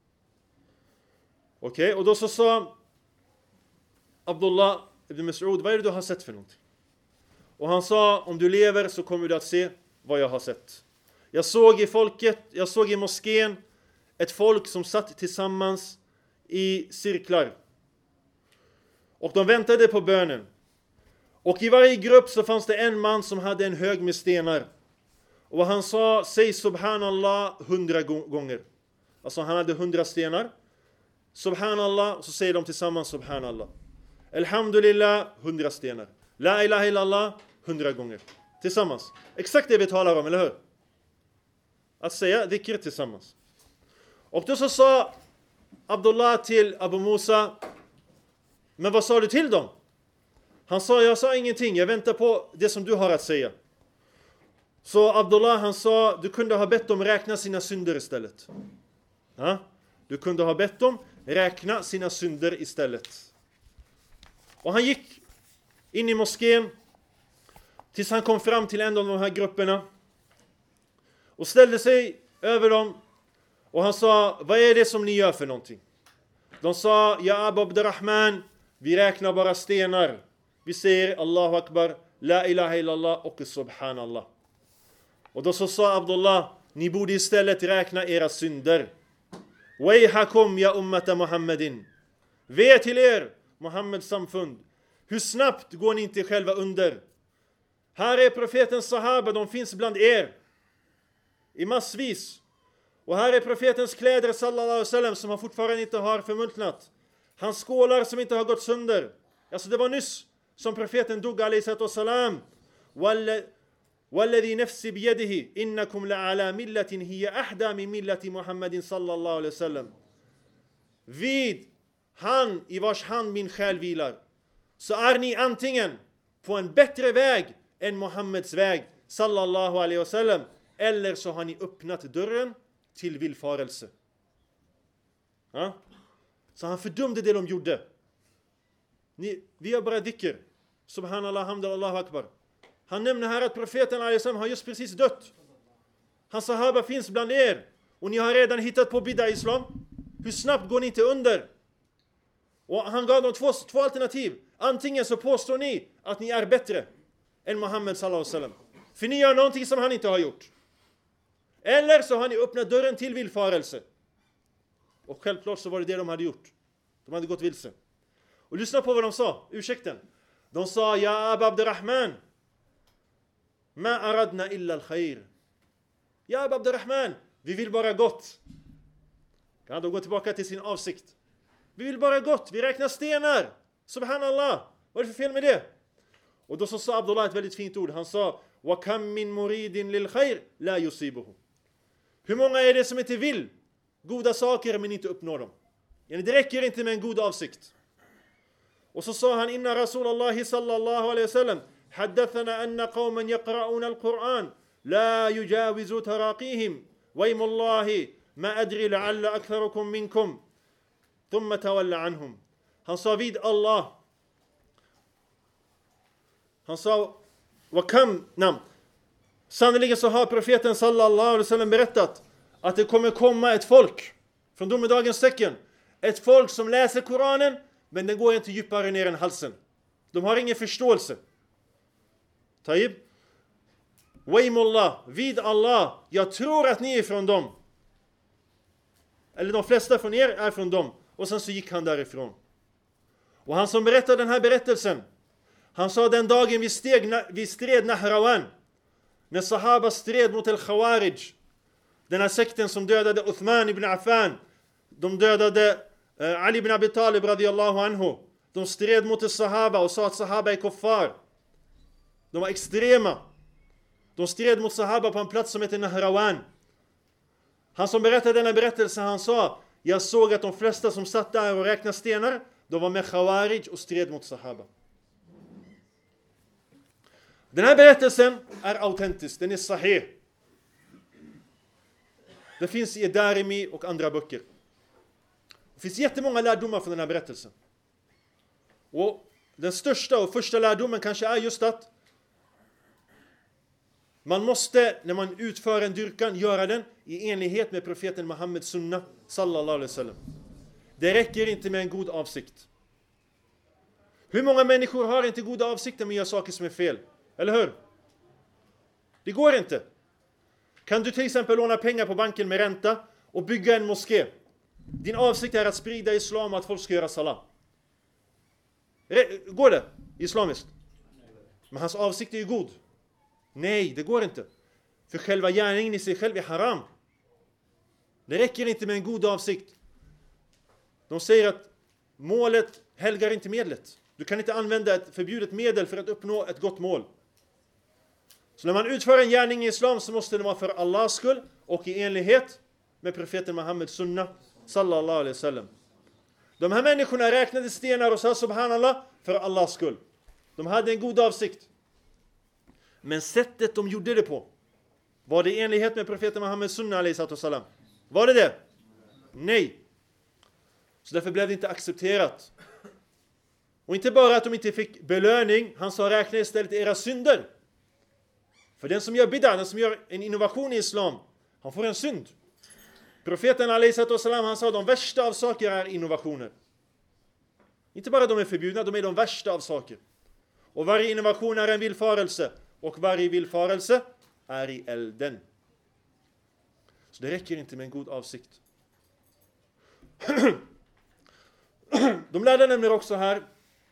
Okej, okay, och då så sa Abdullah ibn Mas'ud, vad är det du har sett för någonting? Och han sa, om du lever så kommer du att se vad jag har sett. Jag såg i folket, jag såg i moskén ett folk som satt tillsammans i cirklar. Och de väntade på bönen. Och i varje grupp så fanns det en man som hade en hög med stenar. Och han sa, säg subhanallah hundra gånger. Alltså han hade hundra stenar. Subhanallah, så säger de tillsammans subhanallah. Alhamdulillah, hundra stenar. La ilaha illallah, hundra gånger. Tillsammans. Exakt det vi talar om, eller hur? Att säga dhikr tillsammans. Och då så sa Abdullah till Abu Musa, men vad sa du till dem? Han sa, jag sa ingenting, jag väntar på det som du har att säga. Så Abdullah, han sa, du kunde ha bett dem räkna sina synder istället. Ja? Du kunde ha bett dem räkna sina synder istället. Och han gick in i moskén Tills han kom fram till en av de här grupperna och ställde sig över dem. Och han sa, vad är det som ni gör för någonting? De sa, ja Abu Abdurrahman, vi räknar bara stenar. Vi säger Allahu Akbar, La ilaha illallah och Subhanallah. Och då så sa Abdullah, ni borde istället räkna era synder. Wayhakum ya ummata Muhammadin. Ve till er, Muhammeds samfund. Hur snabbt går ni inte själva under? Här är profetens sahaba, de finns bland er. I massvis. Och här är profetens kläder sallallahu alaihi wasallam som han fortfarande inte har förmultnat. Hans skålar som inte har gått sönder. Alltså det var nyss som profeten dog alaihi wasallam. Walladhi nafsi biyadihi innakum la'ala millatin hiya ahda min millati Muhammadin sallallahu alaihi wasallam. Vid han i vars hand min själ vilar, så är ni antingen på en bättre väg än Muhammeds väg sallallahu alaihi wasallam, eller så har ni öppnat dörren till villfarelse. Ja? Så han fördömde det de gjorde. Ni, vi gör bara dhikr. Subhanallah, hamdallah, Allahu akbar. Han nämner här att profeten alaihissalam har just precis dött. Hans sahaba finns bland er. Och ni har redan hittat på bid'a islam. Hur snabbt går ni inte under? Och han gav dem två, två alternativ. Antingen så påstår ni att ni är bättre än Muhammed sallallahu alaihi wasallam. För ni gör någonting som han inte har gjort. Eller så har ni öppnat dörren till villfarelse. Och självklart så var det det de hade gjort. De hade gått vilse. Och lyssna på vad de sa, ursäkten. De sa, ja Abu Abdurrahman, ma aradna illa al-khair. Ja Abu Abdurrahman, vi vill bara gott. Kan de gå tillbaka till sin avsikt? Vi vill bara gott, vi räknar stenar. Subhanallah, vad är det för fel med det? Och då så sa Abdullah ett väldigt fint ord. Han sa, wa kam min muridin lil khair la yusibuhu. Hur många är det som inte vill goda saker men inte uppnår dem? Det räcker inte med en god avsikt. Och så sa han, inna Rasulullah sallallahu alaihi wasallam haddathana anna qawman yaqra'una al-Qur'an la yujawizu taraqihim wa imullahi ma adri la'alla aktharukum minkum thumma tawalla anhum. Han sa vid Allah, han sa wa kam nam. Sannolikt så har profeten sallallahu alaihi wasallam berättat att det kommer komma ett folk från domedagens tecken, ett folk som läser Koranen men den går inte djupare ner än halsen. De har ingen förståelse. Taib. Waymullah, vid Allah, jag tror att ni är från dem. Eller de flesta från er är från dem. Och sen så gick han därifrån. Och han som berättade den här berättelsen, han sa den dagen vi, steg, vi stred Nahrawan, när sahaba stred mot al-Khawarij, den här sekten som dödade Uthman ibn Affan, de dödade uh, Ali ibn Abi Talib radiyallahu anhu, de stred mot sahaba och sa att sahaba är kuffar. De var extrema. De stred mot sahaba på en plats som heter Nahrawan. Han som berättade denna berättelse, han sa, jag såg att de flesta som satt där och räknade stenar, de var med Khawarij och stred mot sahaba. Den här berättelsen är autentisk, den är sahih. Det finns i Darimi och andra böcker. Det finns jättemånga lärdomar från den här berättelsen. Och den största och första lärdomen kanske är just att man måste, när man utför en dyrkan, göra den i enlighet med profeten Muhammeds sunna sallallahu alaihi wasallam. Det räcker inte med en god avsikt. Hur många människor har inte goda avsikter men gör saker som är fel? Eller hur? Det går inte. Kan du till exempel låna pengar på banken med ränta och bygga en moské? Din avsikt är att sprida islam och att folk ska göra salam. Går det islamiskt? Men hans avsikt är ju god. Nej, det går inte. För själva gärningen i sig själv är haram. Det räcker inte med en god avsikt. De säger att målet helgar inte medlet. Du kan inte använda ett förbjudet medel för att uppnå ett gott mål. Så när man utför en gärning i islam så måste det vara för Allahs skull och i enlighet med profeten Muhammeds sunna sallallahu alaihi wasallam. De här människorna räknade stenar och sa subhanallah för Allahs skull. De hade en god avsikt. Men sättet de gjorde det på, var det i enlighet med profeten Muhammeds sunna alaihi wasallam? Var det det? Nej. Så därför blev det inte accepterat. Och inte bara att de inte fick belöning, han sa räkna istället era synder. För den som gör bid'a, den som gör en innovation i islam, han får en synd. Profeten alaihi salatu wassalam, han sa de värsta av saker är innovationer. Inte bara de är förbjudna, de är de värsta av saker. Och varje innovation är en villfarelse. Och varje villfarelse är i elden. Så det räcker inte med en god avsikt. De lärde nämner också här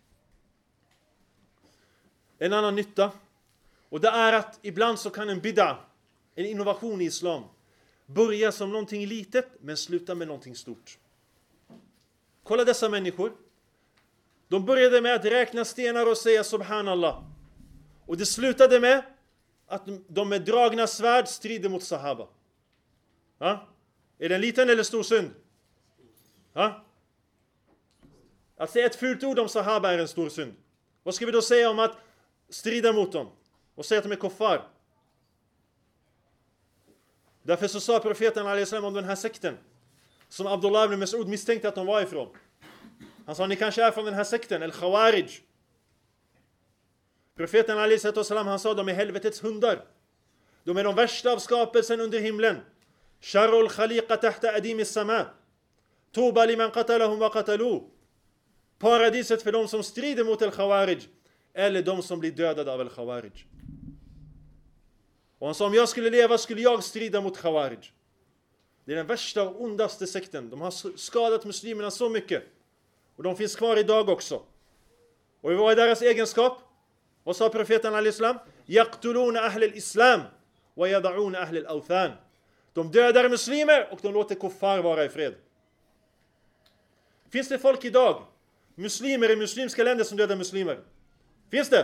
en annan nytta. Och det är att ibland så kan en bid'a, en innovation i islam, börja som någonting litet men sluta med någonting stort. Kolla dessa människor. De började med att räkna stenar och säga subhanallah. Och det slutade med att de med dragna svärd strider mot sahaba. Ja? Är det en liten eller stor synd? Ja? Att säga ett fult ord om sahaba är en stor synd. Vad ska vi då säga om att strida mot dem? Och säga att de är kuffar? Därför så sa profeten alaihi salam om den här sekten, som Abdullah ibn Mas'ud misstänkte att de var ifrån. Han sa, ni kanske är från den här sekten, el-Khawarij. Profeten alaihi salam, han sa, de är helvetets hundar. De är de värsta av skapelsen under himlen. Sharrul khaliqa tahta adim as-sama. Tuba liman qatalahum wa qatalu. Paradiset för de som strider mot el-Khawarij, eller de som blir dödade av el-Khawarij. Och han sa, om jag skulle leva skulle jag strida mot Khawarij. Det är den värsta och ondaste sekten. De har skadat muslimerna så mycket. Och de finns kvar idag också. Och vad är deras egenskap? Vad sa profeten al-Islam? Yaqtuluna ahl al-Islam wa yad'una ahl al-awthan. De dödar muslimer och de låter kuffar vara i fred. Finns det folk idag, muslimer i muslimska länder, som dödar muslimer? Finns det?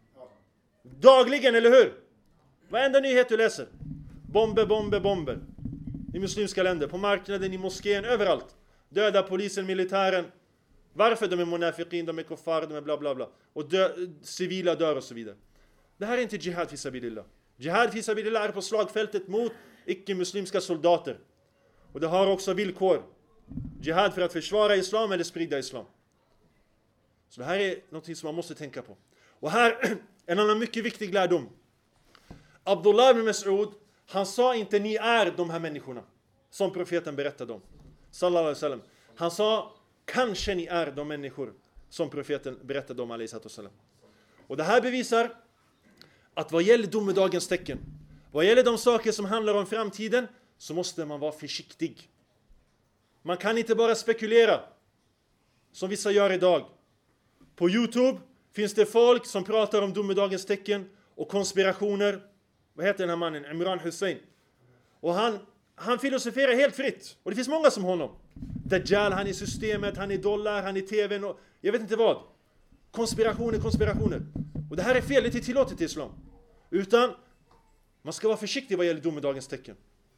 Dagligen, eller hur? Varenda nyhet du läser. Bomber, bomber, bomber. I muslimska länder, på marknaden, i moskén, överallt. Döda polisen, militären. Varför? De är munafiqin, de är kuffar, de är bla bla bla. Och dö, civila dör och så vidare. Det här är inte jihad fi sabilillah. Jihad fi sabilillah är på slagfältet mot icke-muslimska soldater. Och det har också villkor. Jihad för att försvara islam eller sprida islam. Så det här är något som man måste tänka på. Och här, en annan mycket viktig lärdom. Abdullah ibn Mas'ud, han sa inte ni är de här människorna som profeten berättade om. Sallallahu alaihi wasallam. Han sa kanske ni är de människor som profeten berättade om alaihi wasallam. Och det här bevisar att vad gäller domedagens tecken, vad gäller de saker som handlar om framtiden, så måste man vara försiktig. Man kan inte bara spekulera som vissa gör idag. På YouTube finns det folk som pratar om domedagens tecken och konspirationer. Vad heter den här mannen? Imran Hussein. Och han, han filosoferar helt fritt. Och det finns många som honom. Dajjal, han är systemet, han är dollar, han är tvn och jag vet inte vad. Konspirationer, konspirationer. Och det här är fel, det är inte tillåtet i islam. Utan man ska vara försiktig vad gäller domedagens tecken.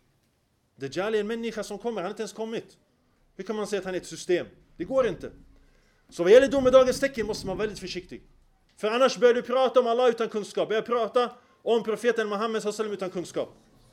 Dajjal är en människa som kommer, han har inte ens kommit. Hur kan man säga att han är ett system? Det går inte. Så vad gäller domedagens tecken måste man vara väldigt försiktig. För annars börjar du prata om Allah utan kunskap. Börjar prata om profeten Muhammed sallallahu alaihi wasallam utan kunskap.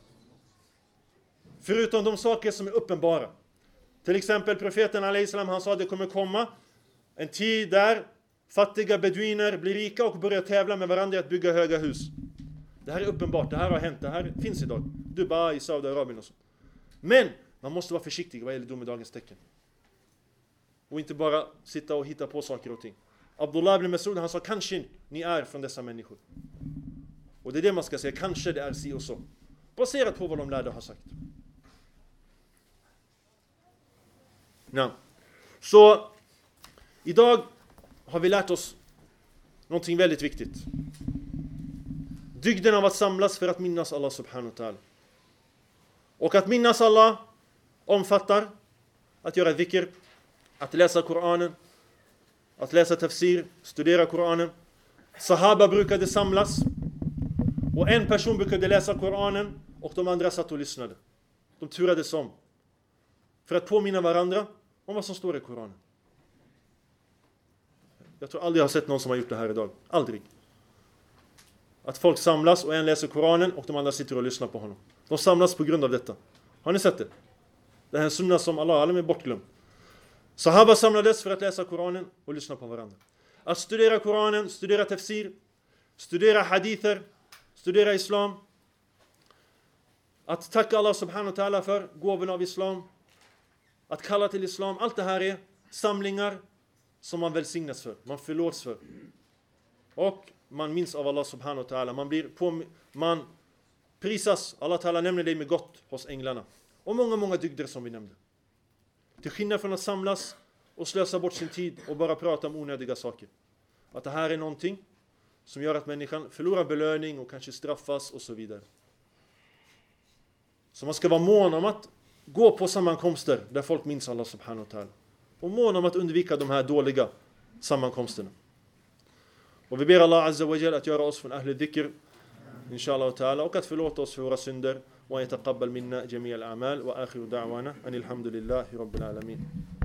Förutom de saker som är uppenbara. Till exempel profeten alaihi salam, han sa att det kommer komma en tid där fattiga beduiner blir rika och börjar tävla med varandra att bygga höga hus. Det här är uppenbart, det här har hänt, det här finns idag. Dubai, Saudiarabien och så. Men man måste vara försiktig vad gäller domedagens tecken. Och inte bara sitta och hitta på saker och ting. Abdullah ibn Mas'ud, han sa kanske ni är från dessa människor. Och det är det man ska säga, kanske det är si och så. Baserat på vad de lärde har sagt. Ja. Så idag har vi lärt oss någonting väldigt viktigt. Dygden av att samlas för att minnas Allah subhanahu wa ta'ala. Och att minnas Allah omfattar att göra dhikr, att läsa Koranen, att läsa tafsir, studera Koranen. Sahaba brukade samlas och en person brukade läsa Koranen och de andra satt och lyssnade. De turades om för att påminna varandra om vad som står i Koranen. Jag tror aldrig jag har sett någon som har gjort det här idag. Aldrig. Att folk samlas och en läser Koranen och de andra sitter och lyssnar på honom. De samlas på grund av detta. Har ni sett det? Det här är en sunna som Allah alla är bortglömd. Sahaba samlades för att läsa Koranen och lyssna på varandra. Att studera Koranen, studera tafsir, studera hadither, studera islam, att tacka Allah subhanahu wa ta'ala för gåvorna av islam, att kalla till islam. Allt det här är samlingar som man välsignas för, man förlåts för. Och man minns av Allah subhanahu wa ta'ala. Man blir på, man prisas. Allah ta'ala nämner dig med gott hos änglarna. Och många, många dygder som vi nämnde. Till skillnad från att samlas och slösa bort sin tid och bara prata om onödiga saker. Att det här är någonting som gör att människan förlorar belöning och kanske straffas och så vidare. Så man ska vara mån om att gå på sammankomster där folk minns Allah subhanahu wa ta'ala. Och mån om att undvika de här dåliga sammankomsterna. Och vi ber Allah azza wa jalla att göra oss från ahli dhikr, inshallah ta'ala, och att förlåta oss för våra synder. Och att yataqabbal minna jami' al-a'mal. Wa akhiru da'wana anil hamdulillahi rabbil alamin.